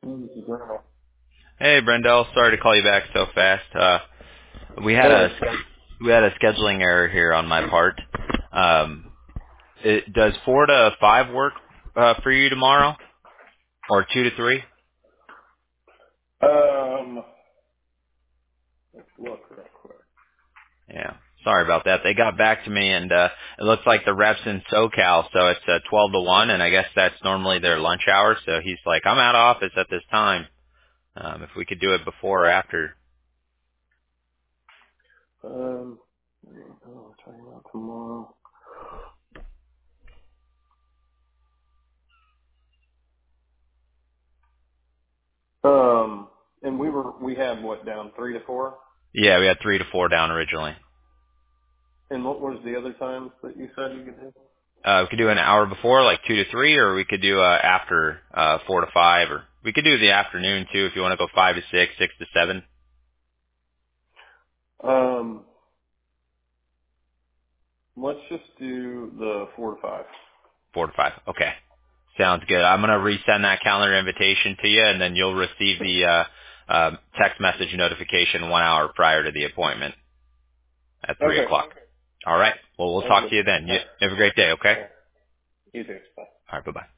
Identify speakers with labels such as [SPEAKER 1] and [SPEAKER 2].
[SPEAKER 1] This is Grandma.
[SPEAKER 2] Hey, Brendel. Sorry to call you back so fast. We had
[SPEAKER 1] Hey.
[SPEAKER 2] a we had a scheduling error here on my part. Does 4 to 5 work for you tomorrow, or 2 to 3?
[SPEAKER 1] Let's look real quick.
[SPEAKER 2] Yeah. Sorry about that. They got back to me, and it looks like the reps in SoCal, so it's 12 to 1, and I guess that's normally their lunch hour. So he's like, I'm out of office at this time. If we could do it before or after.
[SPEAKER 1] Um, we're talking about tomorrow. And we had what down 3 to 4,
[SPEAKER 2] Yeah, we had 3 to 4 down originally.
[SPEAKER 1] and what was the other times that you said you could do?
[SPEAKER 2] We could do an hour before, like 2 to 3, or we could do after 4 to 5, or we could do the afternoon too if you want to go 5 to 6, 6 to 7,
[SPEAKER 1] Um, let's just do the 4 to 5.
[SPEAKER 2] 4 to 5. Okay, sounds good. I'm gonna resend that calendar invitation to you, and then you'll receive the text message notification 1 hour prior to the appointment at 3
[SPEAKER 1] Okay.
[SPEAKER 2] o'clock. All right. Well, we'll
[SPEAKER 1] Sounds
[SPEAKER 2] talk
[SPEAKER 1] good.
[SPEAKER 2] to you then.
[SPEAKER 1] All
[SPEAKER 2] You
[SPEAKER 1] right.
[SPEAKER 2] have a great day. Okay.
[SPEAKER 1] All right. You too. Bye.
[SPEAKER 2] All right. Bye bye.